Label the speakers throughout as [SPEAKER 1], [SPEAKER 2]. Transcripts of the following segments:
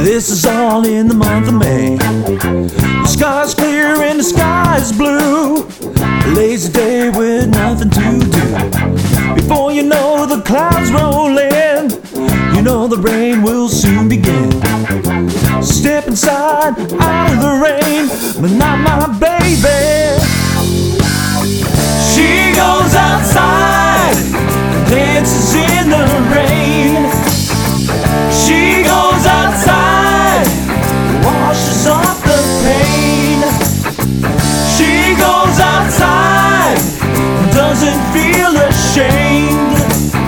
[SPEAKER 1] This is all in the month of May. The sky's clear and the sky is blue. A lazy day with nothing to do. Before you know the clouds roll in, you know the rain will soon begin. Step inside, out of the rain, but not my baby. She goes outside, dances in the rain. She goes outside, washes off the pain. She goes outside, doesn't feel ashamed.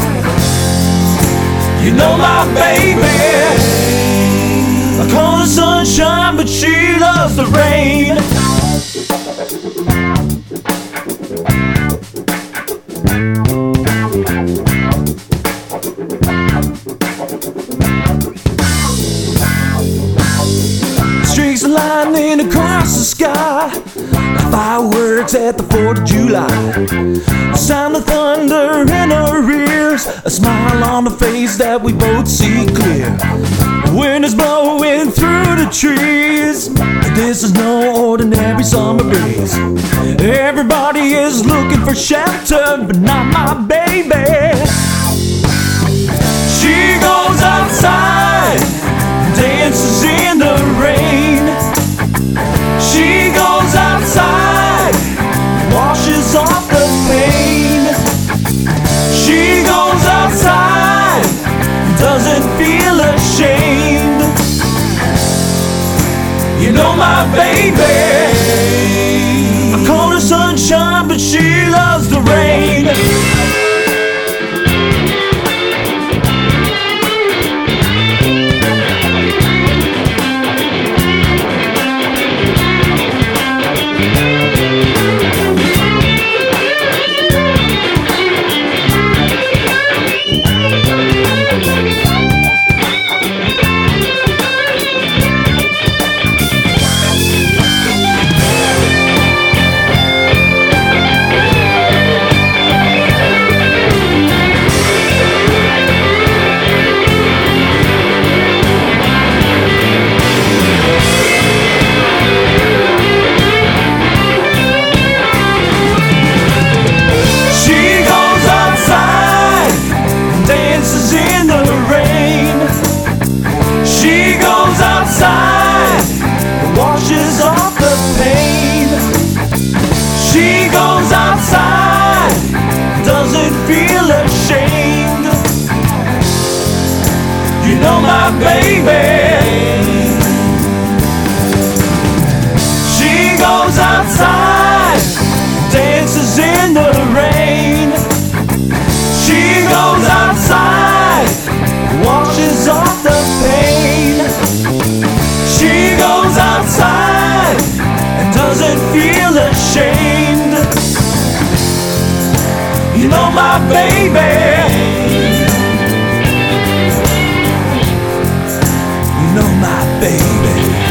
[SPEAKER 1] You know my baby, I call her sunshine, but she loves the rain. Streaks of lightning across the sky, fireworks at the 4th of July. The sound of thunder in our ears, a smile on the face that we both see clear. The wind is blowing through the trees, this is no ordinary summer breeze. Everybody is looking for shelter, but not my baby. She goes outside, dances in the rain. She goes outside, washes off the pain. She goes outside, doesn't feel ashamed. You know my baby, I call her sunshine, but she loves the rain. Washes off the pain. She goes outside, doesn't feel ashamed. You know my baby, she goes outside, dances in the rain. She goes outside, washes off the pain. She goes outside and doesn't feel ashamed. You know my baby, you know my baby.